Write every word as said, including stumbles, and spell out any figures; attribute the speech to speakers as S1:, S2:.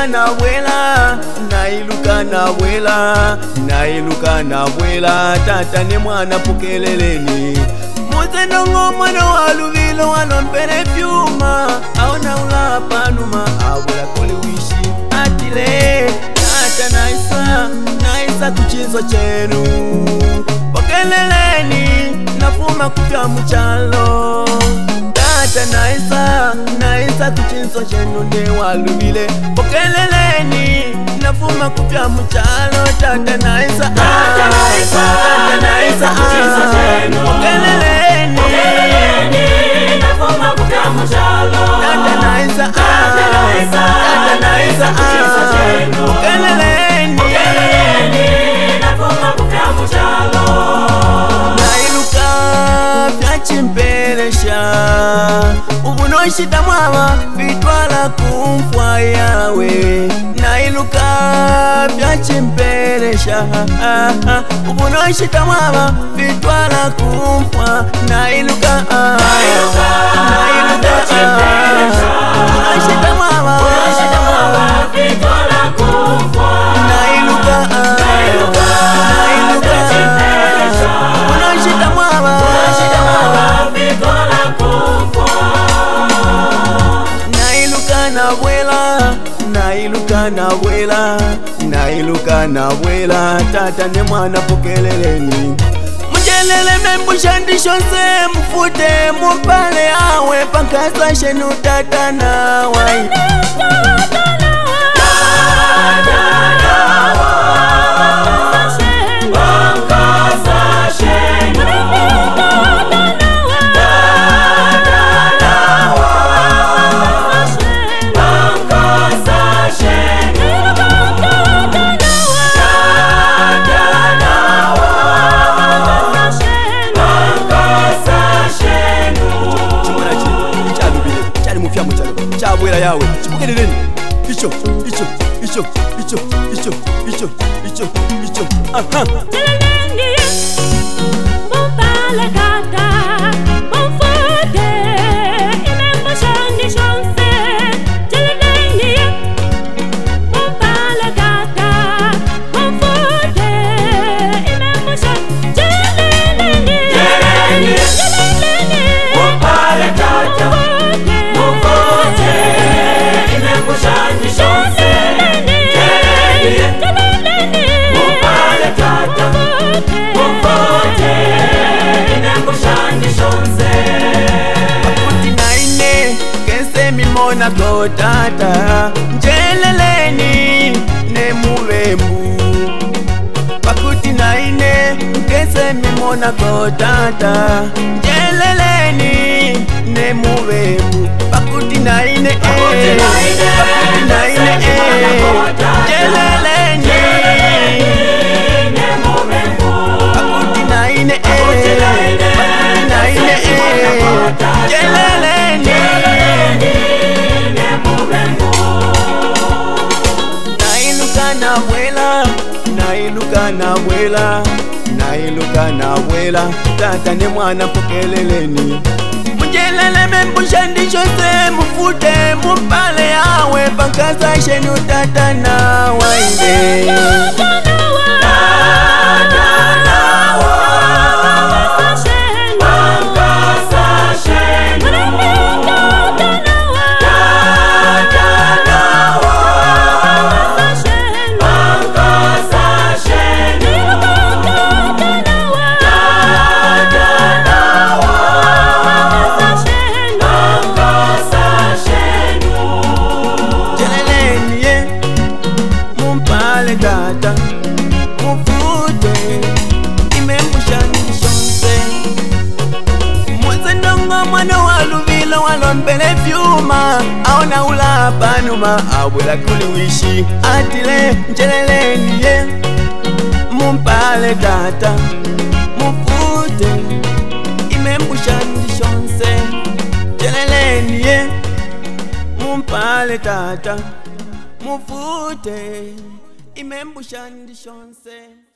S1: na bwela, nailuka na bwela, nailuka na bwela, tata ne mwana pokeleleni. Muze ndongo mwana wa luvilo walompele fyuma, aona ula panuma, abula kuli wishi atile. Tata naisa, naisa kuchizo chenu, pokeleleni, nafuma kufya mchalo. Tata naisa, naisa kuchizo chenu ne waluvile, pokeleleni, nafuma kufya mchalo. Tata naisa, tata naisa, tata naisa kuchizo chenu, pokeleleni, pokeleleni, nafuma kufya mchalo. Tata naisa, tata naisa, tata naisa kuchizo chenu, pokeleleni, pokeleleni, nafuma kufya mchalo. Nailuka vya chimpelesha, ubunoshita mwaba vitwala kumfwa yawe. Nailuka vya chimpelesha, ubunoshita mwaba vitwala kumfwa. Nailuka, nailuka, nailuka chimpelesha, ubunoshita mwaba vitwala kumfwa. Nailuka, nailuka, nailuka chimpelesha, ubunoshita mwaba vitwala kumfwa. Nailuka na bwela, nailuka na bwela, nailuka na bwela, tata ne mwana pokeleleni. Mjelele membusha ndisho nse, mfute mupale awe, pankasa shenu tata na wai. Chabwela yawe chipokeleleni. Icho, icho, icho, icho, icho, icho, icho, icho. Aha.
S2: Jeleleni, mumpale kata, mumfute, imembushani shonse. Jeleleni, mumpale kata, mumfute, imembushani. Jeleleni, jeleleni, jeleleni, mumpale kata, mumfute, imembushani shonse. Jeleleni, jeleleni, mumpale kata, mumfute, imembushani shonse. Pakuti naine kense mimona ko tata, jeleleni ne muvembu. Pakuti naine kense mimona ko tata, jeleleni ne muvembu. Pakuti naine eh, pakuti naine eh, jeleleni ne muvembu. Pakuti naine eh, pakuti naine eh, jeleleni ne muvembu. Nailuka na bwela, nailuka na bwela, nailuka na bwela, tata ne mwana pokeleleni. Mjelele membusha ndisho se, mfute mupale yawe, pankasa shenu tata na wainde. Tata mufute imembushani shonse. Muze ndongo mwana wa luvilo walompele fyuma, aona ula panuma, abula kuli wishi atile. Jeleleni ye mumpale tata, mufute imembushani shonse. Jeleleni ye mumpale tata, mufute imembushani shonse.